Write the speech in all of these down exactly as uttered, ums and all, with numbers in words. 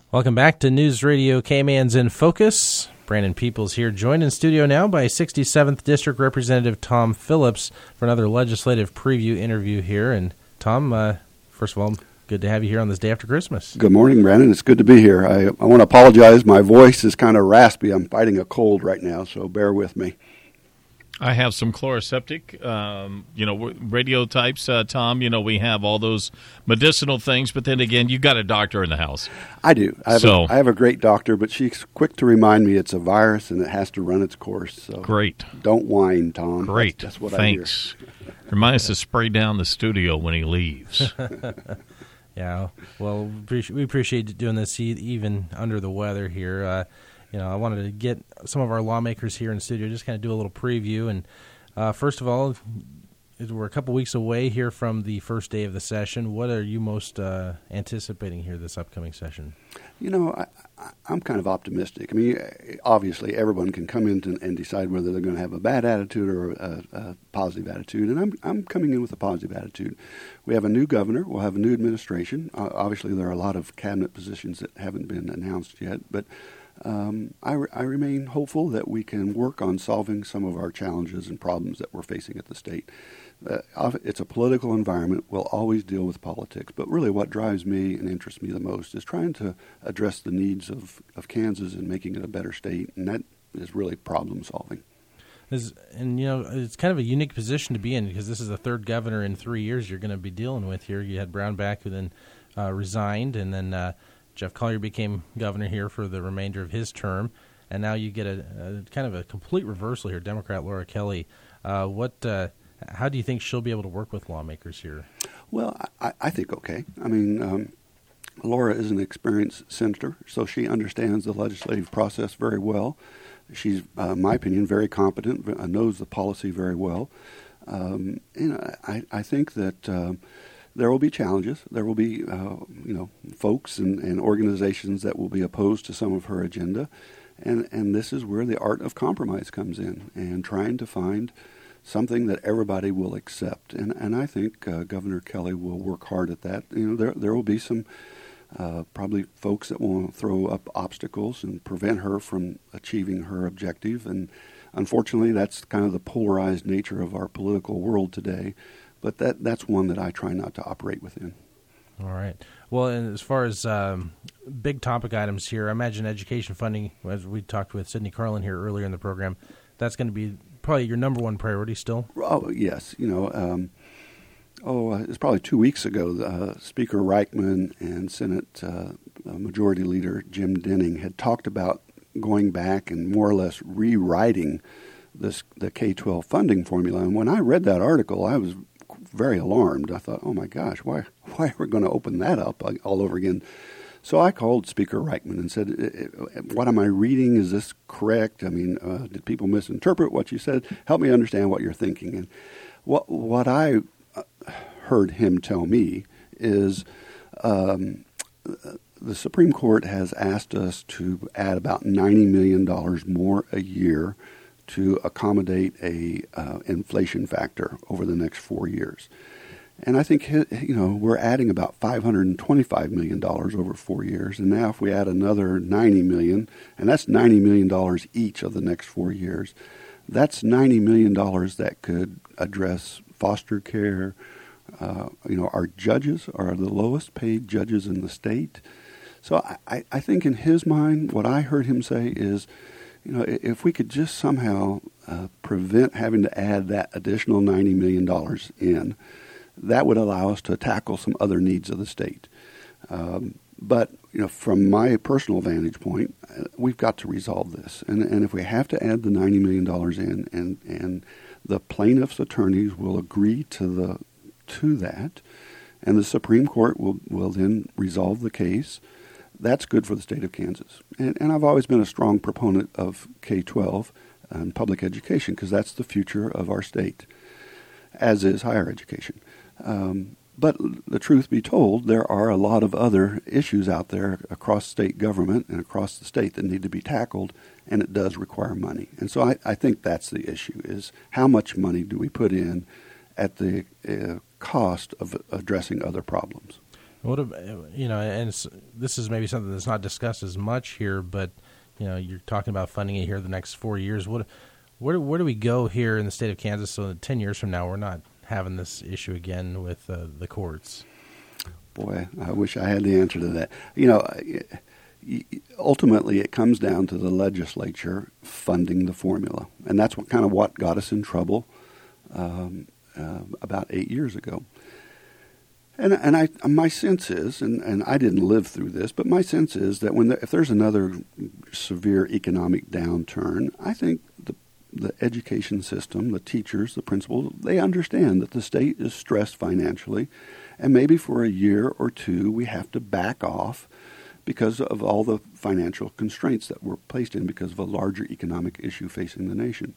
Welcome back to News Radio K-Man's in Focus. Brandon Peoples here, joined in studio now by sixty-seventh District Representative Tom Phillips for another legislative preview interview here. And Tom, uh, first of all, good to have you here on this day after Christmas. Good morning, Brandon. It's good to be here. I, I want to apologize. My voice is kind of raspy. I'm fighting a cold right now, so bear with me. I have some chloroseptic, um, you know, radio types, uh, Tom. You know, we have all those medicinal things, but then again, you got a doctor in the house. I do. I have, so, a, I have a great doctor, but she's quick to remind me it's a virus and it has to run its course. So great. Don't whine, Tom. Great. That's, that's what Thanks. I hear. Remind us to spray down the studio when he leaves. Yeah, well, we appreciate, we appreciate doing this even under the weather here. Uh, You know, I wanted to get some of our lawmakers here in the studio, just kind of do a little preview. And uh, first of all, we're a couple weeks away here from the first day of the session. What are you most uh, anticipating here this upcoming session? You know, I, I, I'm kind of optimistic. I mean, obviously, everyone can come in to, and decide whether they're going to have a bad attitude or a, a positive attitude. And I'm I'm coming in with a positive attitude. We have a new governor. We'll have a new administration. Uh, obviously, there are a lot of cabinet positions that haven't been announced yet, but Um, I, re- I remain hopeful that we can work on solving some of our challenges and problems that we're facing at the state. Uh, it's a political environment. We'll always deal with politics, but really what drives me and interests me the most is trying to address the needs of, of Kansas and making it a better state, and that is really problem solving. Is, and, you know, it's kind of a unique position to be in because this is the third governor in three years you're going to be dealing with here. You had Brownback, who then uh, resigned, and then uh, Jeff Collier became governor here for the remainder of his term, and now you get a, a kind of a complete reversal here. Democrat Laura Kelly, uh, what? Uh, how do you think she'll be able to work with lawmakers here? Well, I, I think okay. I mean, um, Laura is an experienced senator, so she understands the legislative process very well. She's, uh, in my opinion, very competent, uh, knows the policy very well. Um, and I, I think that Uh, There will be challenges. There will be, uh, you know, folks and, and organizations that will be opposed to some of her agenda, and and this is where the art of compromise comes in, and trying to find something that everybody will accept. And and I think uh, Governor Kelly will work hard at that. You know, there there will be some uh, probably folks that will throw up obstacles and prevent her from achieving her objective. And unfortunately, that's kind of the polarized nature of our political world today. But that that's one that I try not to operate within. All right. Well, and as far as um, big topic items here, I imagine education funding, as we talked with Sidney Carlin here earlier in the program, that's going to be probably your number one priority still? Oh, yes. You know, um, oh, uh, it's probably two weeks ago, uh, Speaker Reichman and Senate uh, Majority Leader Jim Denning had talked about going back and more or less rewriting this the K twelve funding formula. And when I read that article, I was very alarmed. I thought, oh my gosh, why why are we going to open that up all over again? So I called Speaker Reichman and said, what am I reading? Is this correct? I mean, uh, did people misinterpret what you said? Help me understand what you're thinking. And what what I heard him tell me is um, the Supreme Court has asked us to add about ninety million dollars more a year to accommodate a uh, inflation factor over the next four years. And I think, you know, we're adding about five hundred twenty-five million dollars over four years. And now if we add another ninety million dollars, and that's ninety million dollars each of the next four years, that's ninety million dollars that could address foster care. Uh, you know, our judges are the lowest paid judges in the state. So I, I think in his mind, what I heard him say is, you know, if we could just somehow uh, prevent having to add that additional ninety million dollars in, that would allow us to tackle some other needs of the state. Um, but, you know, from my personal vantage point, uh, we've got to resolve this. And, and if we have to add the ninety million dollars in, and, and the plaintiff's attorneys will agree to the to that, and the Supreme Court will, will then resolve the case, that's good for the state of Kansas. And, and I've always been a strong proponent of K twelve and public education because that's the future of our state, as is higher education. Um, but the truth be told, there are a lot of other issues out there across state government and across the state that need to be tackled, and it does require money. And so I, I think that's the issue, is how much money do we put in at the uh, cost of addressing other problems. What about, you know, and it's, this is maybe something that's not discussed as much here, but you know, you're talking about funding it here the next four years. What, where, where do we go here in the state of Kansas so that ten years from now we're not having this issue again with uh, the courts? Boy, I wish I had the answer to that. You know, ultimately it comes down to the legislature funding the formula, and that's what kind of what got us in trouble um, uh, about eight years ago. And and I my sense is, and, and I didn't live through this, but my sense is that when there, if there's another severe economic downturn, I think the the education system, the teachers, the principals, they understand that the state is stressed financially, and maybe for a year or two we have to back off because of all the financial constraints that were placed in because of a larger economic issue facing the nation.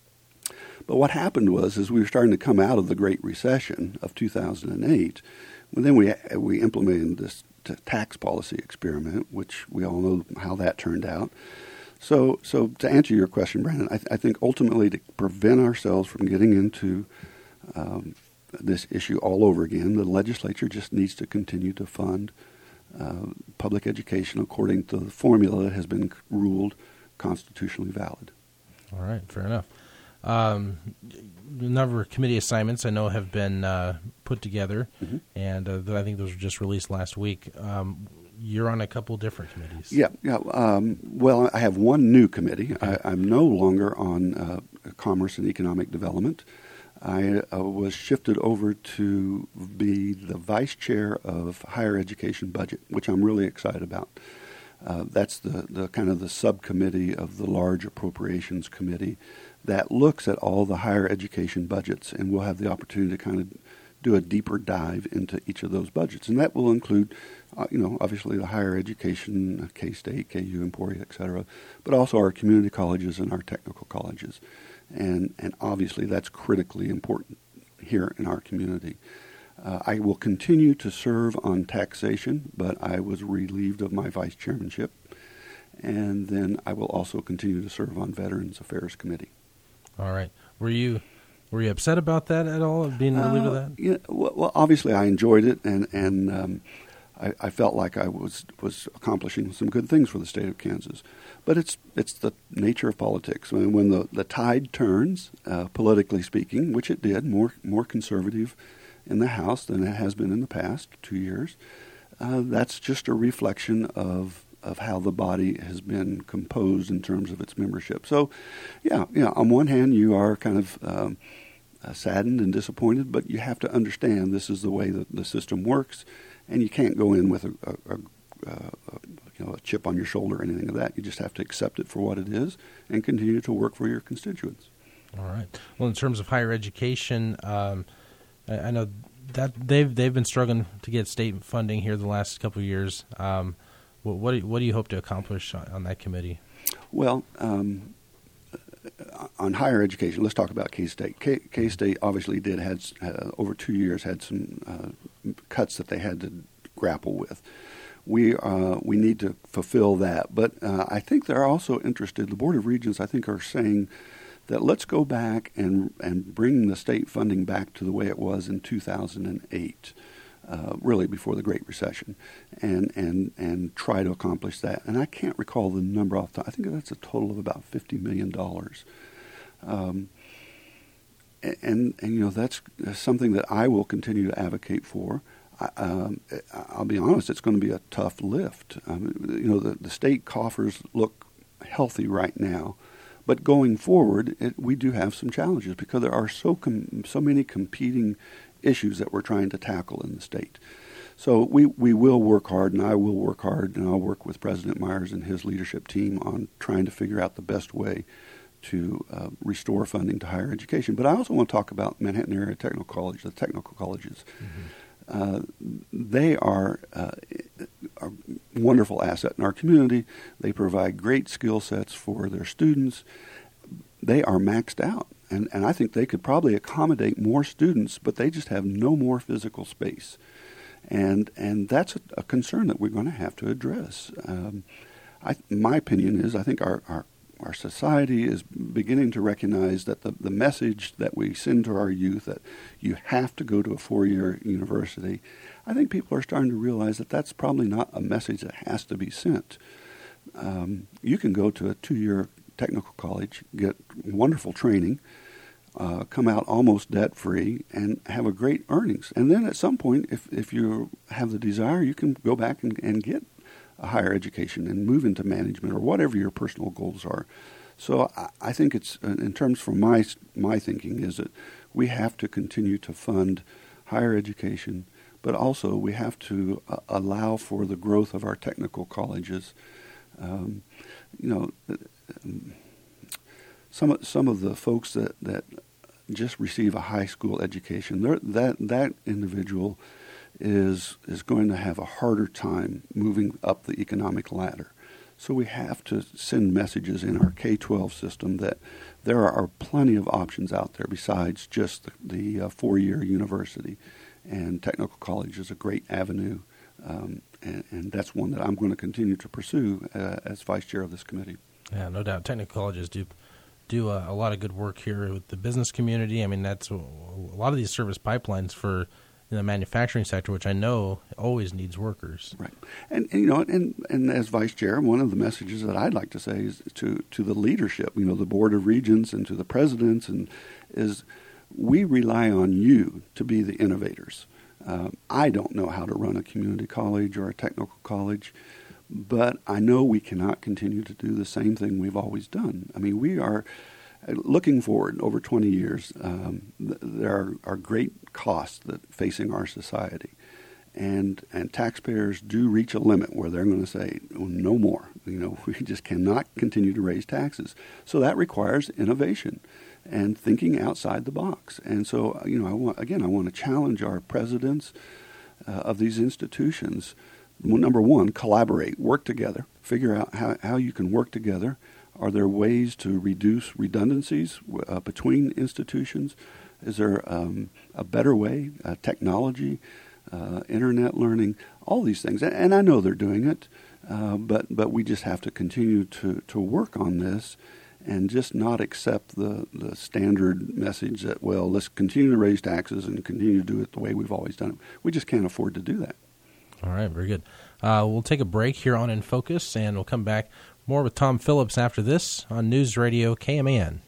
But what happened was, as we were starting to come out of the Great Recession of two thousand eight, well, then we we implemented this t- tax policy experiment, which we all know how that turned out. So, so to answer your question, Brandon, I, th- I think ultimately to prevent ourselves from getting into um, this issue all over again, the legislature just needs to continue to fund uh, public education according to the formula that has been ruled constitutionally valid. All right, fair enough. Um, a number of committee assignments I know have been uh, put together, mm-hmm. and uh, I think those were just released last week. Um, you're on a couple different committees. Yeah, yeah. Um, well, I have one new committee. I, I'm no longer on uh, Commerce and Economic Development. I uh, was shifted over to be the vice chair of Higher Education Budget, which I'm really excited about. Uh, that's the, the kind of the subcommittee of the large appropriations committee that looks at all the higher education budgets, and we'll have the opportunity to kind of do a deeper dive into each of those budgets. And that will include, uh, you know, obviously the higher education, K-State, K U, Emporia, et cetera, but also our community colleges and our technical colleges. And, and obviously that's critically important here in our community. Uh, I will continue to serve on taxation, but I was relieved of my vice chairmanship. And then I will also continue to serve on Veterans Affairs Committee. All right. Were you were you upset about that at all, being relieved uh, of that? Yeah, well, well, obviously I enjoyed it, and, and um, I, I felt like I was, was accomplishing some good things for the state of Kansas. But it's it's the nature of politics. I mean, when the, the tide turns, uh, politically speaking, which it did, more more conservative in the House than it has been in the past two years, uh, that's just a reflection of of how the body has been composed in terms of its membership. So, yeah, yeah. On one hand, you are kind of um, uh, saddened and disappointed, but you have to understand this is the way that the system works, and you can't go in with a, a, a, a you know a chip on your shoulder or anything of that. You just have to accept it for what it is and continue to work for your constituents. All right. Well, in terms of higher education, um, I, I know that they've they've been struggling to get state funding here the last couple of years. Um, What, what, do you, what do you hope to accomplish on, on that committee? Well, um, on higher education, let's talk about K-State. K, K-State obviously did had uh, over two years had some uh, cuts that they had to grapple with. We uh, we need to fulfill that, but uh, I think they're also interested. The Board of Regents, I think, are saying that let's go back and and bring the state funding back to the way it was in two thousand eight. Uh, really before the Great Recession, and, and and try to accomplish that. And I can't recall the number off the top. I think that's a total of about fifty million dollars. Um, and, and, you know, that's something that I will continue to advocate for. I, um, I'll be honest, it's going to be a tough lift. Um, you know, the, the state coffers look healthy right now, but going forward, it, we do have some challenges because there are so com- so many competing issues that we're trying to tackle in the state. So we, we will work hard, and I will work hard, and I'll work with President Myers and his leadership team on trying to figure out the best way to uh, restore funding to higher education. But I also want to talk about Manhattan Area Technical College, the technical colleges. Mm-hmm. Uh, they are uh, a wonderful asset in our community. They provide great skill sets for their students. They are maxed out. And, and I think they could probably accommodate more students, but they just have no more physical space. And and that's a, a concern that we're going to have to address. Um, I, my opinion is I think our, our, our society is beginning to recognize that the, the message that we send to our youth, that you have to go to a four-year university, I think people are starting to realize that that's probably not a message that has to be sent. Um, you can go to a two-year technical college, get wonderful training, uh, come out almost debt-free, and have a great earnings. And then at some point, if, if you have the desire, you can go back and, and get a higher education and move into management or whatever your personal goals are. So I, I think it's, in terms from my my thinking, is that we have to continue to fund higher education, but also we have to uh, allow for the growth of our technical colleges. Um, you know, some some of the folks that, that just receive a high school education, that that individual is is going to have a harder time moving up the economic ladder. So we have to send messages in our K twelve system that there are plenty of options out there besides just the, the uh, four-year university, and technical college is a great avenue, um, and, and that's one that I'm going to continue to pursue uh, as vice chair of this committee. Yeah, no doubt. Technical colleges do do a, a lot of good work here with the business community. I mean, that's a, a lot of these service pipelines for in the manufacturing sector, which I know always needs workers. Right. And, and you know, and, and as vice chair, one of the messages that I'd like to say is to, to the leadership, you know, the Board of Regents and to the presidents, and is we rely on you to be the innovators. Um, I don't know how to run a community college or a technical college, but I know we cannot continue to do the same thing we've always done. I mean, we are looking forward over twenty years. Um, th- there are, are great costs that facing our society, and and taxpayers do reach a limit where they're going to say, oh, no more. You know, we just cannot continue to raise taxes. So that requires innovation and thinking outside the box. And so, you know, I want again, I want to challenge our presidents uh, of these institutions. Well, number one, collaborate, work together, figure out how, how you can work together. Are there ways to reduce redundancies uh, between institutions? Is there um, a better way, uh, technology, uh, internet learning, all these things? And, and I know they're doing it, uh, but but we just have to continue to, to work on this and just not accept the, the standard message that, well, let's continue to raise taxes and continue to do it the way we've always done it. We just can't afford to do that. All right, very good. Uh, we'll take a break here on In Focus, and we'll come back more with Tom Phillips after this on News Radio K M A N.